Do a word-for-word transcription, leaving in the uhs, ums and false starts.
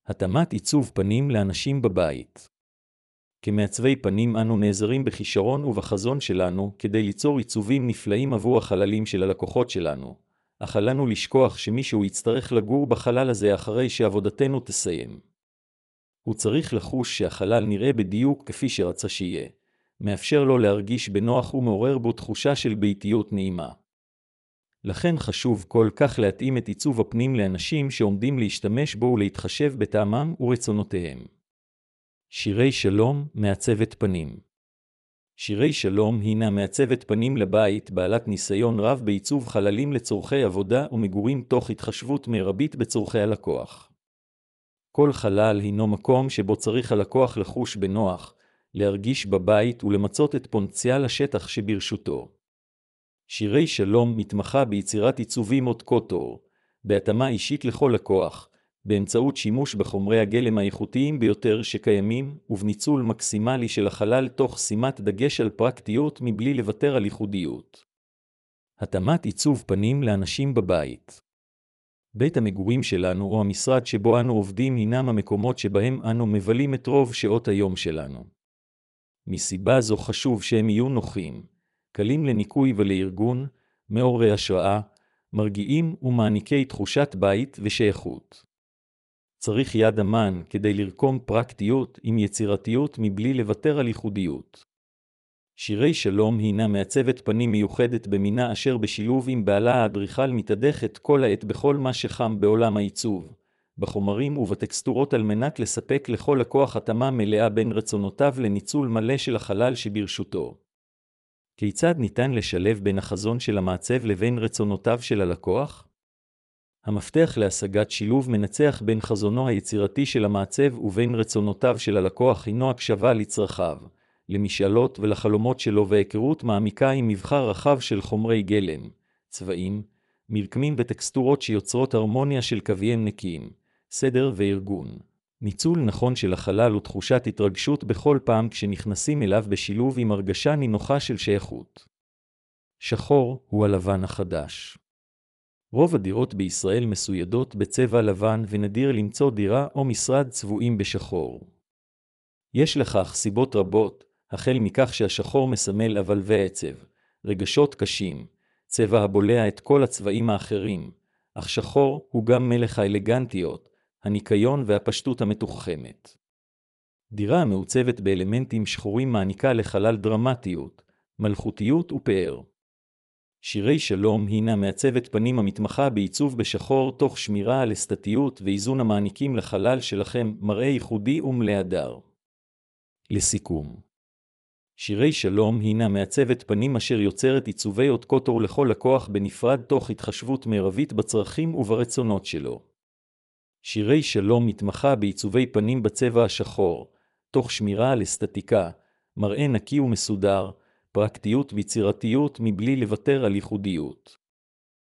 התאמת עיצוב פנים לאנשים בבית. כמעצבי פנים אנו נעזרים בכישרון ובחזון שלנו כדי ליצור עיצובים נפלאים עבור החללים של הלקוחות שלנו, אך אל לנו לשכוח שמישהו יצטרך לגור בחלל הזה אחרי שעבודתנו תסיים. הוא צריך לחוש שהחלל נראה בדיוק כפי שרצה שיהיה, מאפשר לו להרגיש בנוח ומעורר בו תחושה של ביתיות נעימה. לכן חשוב כל כך להתאים את עיצוב הפנים לאנשים שעומדים להשתמש בו ולהתחשב בטעמם ורצונותיהם. שירי שלום, מעצבת פנים. שירי שלום הינה מעצבת פנים לבית בעלת ניסיון רב בעיצוב חללים לצורכי עבודה ומגורים תוך התחשבות מרבית בצורכי הלקוח. כל חלל הינו מקום שבו צריך הלקוח לחוש בנוח, להרגיש בבית ולמצות את פוטנציאל השטח שברשותו. שירי שלום מתמחה ביצירת עיצובים עוד קוטור, בהתאמה אישית לכל לקוח, באמצעות שימוש בחומרי הגלם האיכותיים ביותר שקיימים, ובניצול מקסימלי של החלל תוך שימת דגש על פרקטיות מבלי לוותר על ייחודיות. התאמת עיצוב פנים לאנשים בבית. בית המגורים שלנו או המשרד שבו אנו עובדים הינם המקומות שבהם אנו מבלים את רוב שעות היום שלנו. מסיבה זו חשוב שהם יהיו נוחים, קלים לניקוי ולארגון, מעוררי השראה, מרגיעים ומעניקי תחושת בית ושייכות. צריך יד אמן כדי לרקום פרקטיות עם יצירתיות מבלי לוותר על ייחודיות. שירי שלום הינה מעצבת פנים מיוחדת במינה אשר בשילוב עם בעלה האדריכל מתהדך את כל העת בכל מה שחם בעולם העיצוב, בחומרים ובטקסטורות על מנת לספק לכל לקוח התאמה מלאה בין רצונותיו לניצול מלא של החלל שברשותו. כיצד ניתן לשלב בין החזון של המעצב לבין רצונותיו של הלקוח? המפתח להשגת שילוב מנצח בין חזונו היצירתי של המעצב ובין רצונותיו של הלקוח הינו הקשבה לצרכיו, למשאלות ולחלומות שלו והיכרות מעמיקה עם מבחר רחב של חומרי גלם, צבעים, מרקמים וטקסטורות שיוצרות הרמוניה של קוויים נקיים, סדר וארגון. ניצול נכון של החלל ותחושת התרגשות בכל פעם כשנכנסים אליו בשילוב עם הרגשה נינוחה של שייכות. שחור הוא הלבן החדש. רוב הדירות בישראל מסוידות בצבע לבן ונדיר למצוא דירה או משרד צבועים בשחור. יש לכך סיבות רבות, החל מכך שהשחור מסמל אבל ועצב, רגשות קשים, צבע הבולע את כל הצבעים האחרים, אך שחור הוא גם מלך האלגנטיות, הניקיון והפשטות המתוחכמת. דירה המעוצבת באלמנטים שחורים מעניקה לחלל דרמטיות, מלכותיות ופאר. שירי שלום הינה מעצבת פנים המתמחה בעיצוב בשחור תוך שמירה על אסתטיות ואיזון המעניקים לחלל שלכם מראה ייחודי ומלא הדר. לסיכום, שירי שלום הינה מעצבת פנים אשר יוצרת עיצובי עוד קוטור לכל לקוח בנפרד תוך התחשבות מרבית בצרכים וברצונות שלו. שירי שלום מתמחה בעיצובי פנים בצבע השחור, תוך שמירה על אסתטיקה, מראה נקי ומסודר, פרקטיות ויצירתיות מבלי לוותר על ייחודיות.